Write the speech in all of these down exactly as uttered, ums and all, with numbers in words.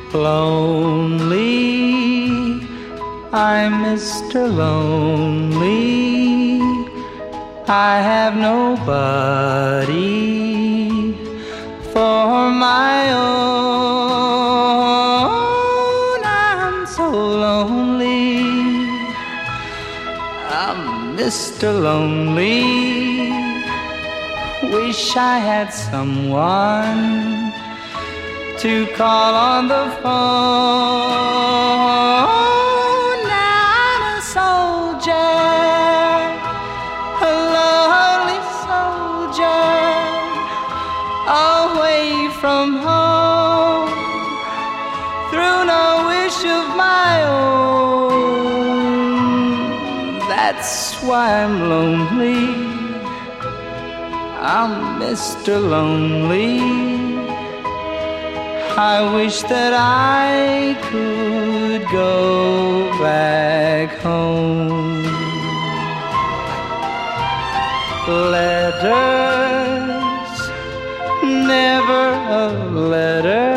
Lonely, I'm Mister Lonely. I have nobody for my own. I'm so lonely. I'm Mister Lonely. Wish I had someone to call on the phone. Now I'm a soldier, a lonely soldier, away from home, through no wish of my own. That's why I'm lonely. I'm Mister Lonely. I wish that I could go back home. Letters, never a letter.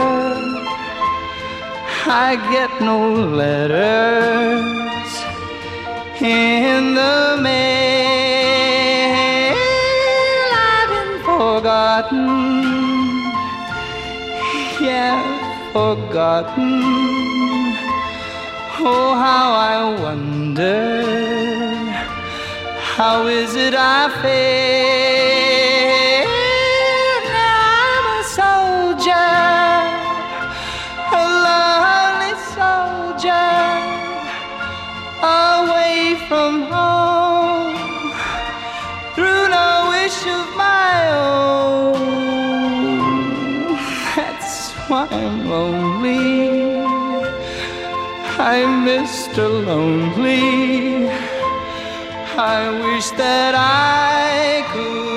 I get no letters in the mail. I've been forgotten, yeah, forgotten. Oh, how I wonder, how is it I fail? Now I'm a soldier, a lonely soldier, away from home, through no wish of my own. That's why I'm lonely. I'm Mister Lonely. I wish that I could